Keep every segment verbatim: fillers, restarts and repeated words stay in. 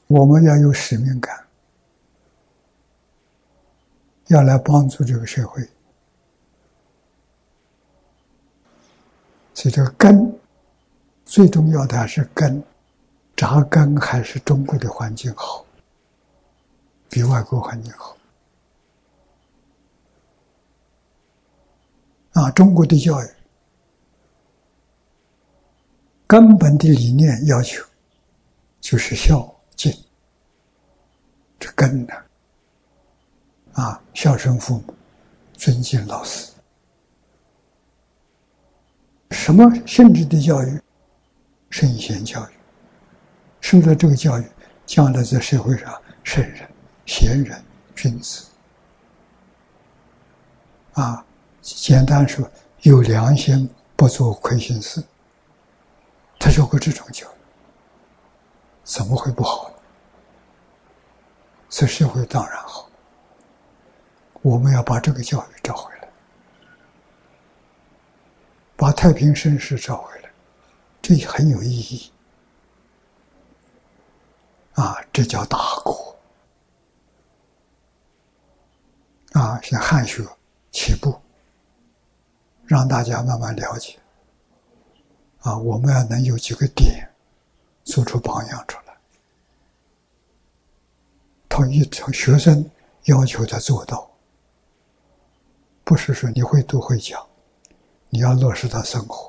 我们要有使命感，要来帮助这个社会。所以这个根最重要的还是根，扎根还是中国的环境好，比外国环境好。啊，中国的教育根本的理念要求就是孝敬，这根呢，啊，孝顺父母，尊敬老师。什么性质的教育？圣贤教育。受了这个教育，将来在社会上，圣人、贤人、君子，啊，简单说，有良心，不做亏心事。他受过这种教育，怎么会不好呢？这社会当然好。我们要把这个教育找回来，把太平盛世找回来，这很有意义。啊，这叫大国。啊，像汉学起步，让大家慢慢了解。啊，我们要能有几个点，做出榜样出来。他一从学生要求他做到，不是说你会读会讲，你要落实到生活。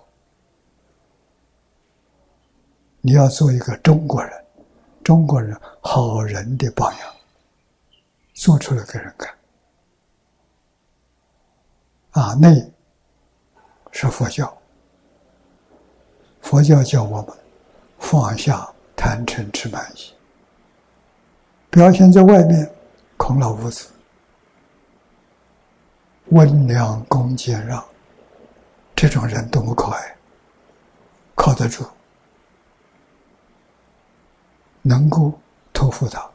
你要做一个中国人，中国人好人的榜样，做出来给人看。啊，内是佛教，佛教教我们放下贪嗔痴慢疑，表现在外面孔老夫子温良恭俭让，这种人多么可爱，靠得住，能够托付他，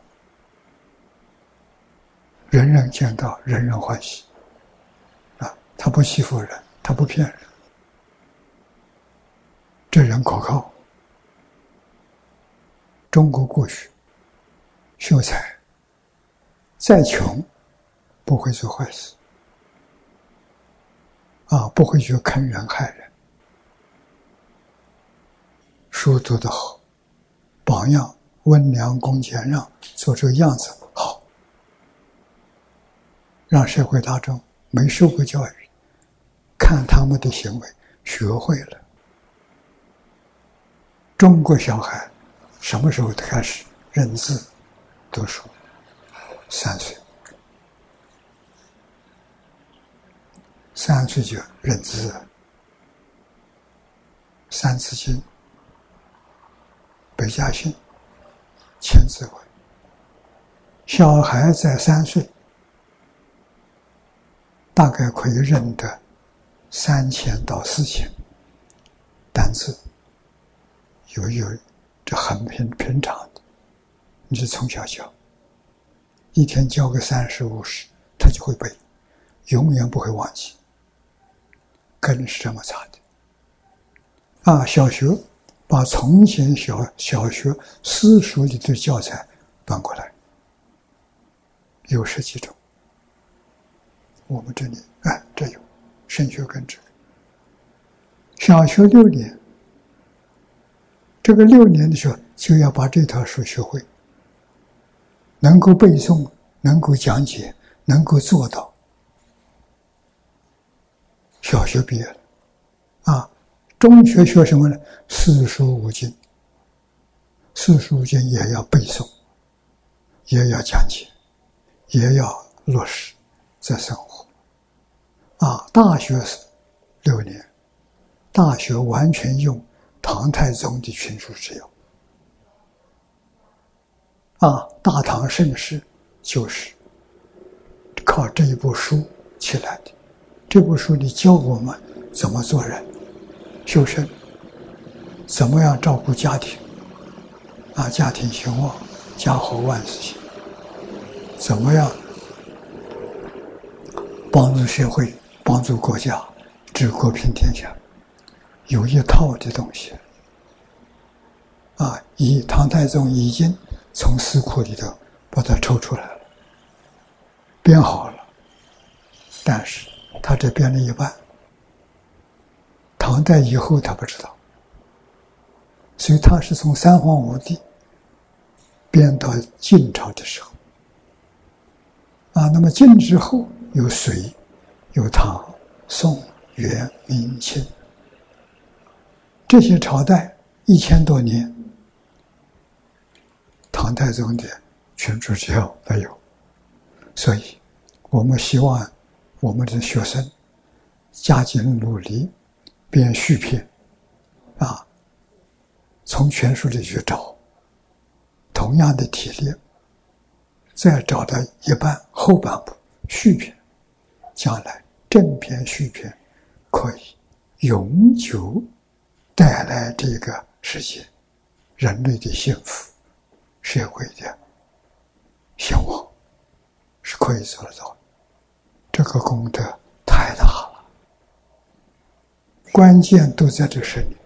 人人见到人人欢喜。啊，他不欺负人，他不骗人，这人可靠。中国过去秀才再穷不会做坏事，啊，不会去坑人害人，书读得好，榜样温良恭俭让，做这个样子好，让社会大众没受过教育，看他们的行为学会了。中国小孩什么时候开始认字读书？三岁，三岁就认字，三字经、百家姓、千字文。小孩在三岁，大概可以认得三千到四千单词，有有这很平平常的，你是从小教，一天教个三十五十，他就会背，永远不会忘记。根是这么扎的。啊，小学把从前小小学私塾里的教材搬过来，有十几种。我们这里哎，这有升学根这个。小学六年，这个六年的时候就要把这套书学会，能够背诵，能够讲解，能够做到。小学毕业了，啊，中学学什么呢？四书五经，四书五经也要背诵，也要讲解，也要落实在生活。啊，大学是六年，大学完全用唐太宗的群书治要。啊，大唐盛世就是靠这一部书起来的。这部书里教我们怎么做人、修身，怎么样照顾家庭，啊，家庭兴旺，家和万事兴，怎么样帮助社会、帮助国家，治国平天下，有一套的东西。啊，以唐太宗已经从四库里头把它抽出来了，编好了，但是他只编了一半，唐代以后他不知道，所以他是从三皇五帝编到晋朝的时候啊。那么晋之后有隋，有唐、宋、元、明、清，这些朝代一千多年，唐太宗的群主教没有。所以我们希望我们的学生加紧努力编续篇啊，从全书里去找同样的体例，再找到一半后半部续篇，将来正篇续篇可以永久带来这个世界人类的幸福，社会的兴旺，是可以做得到的。这个功德太大了，关键都在这身里。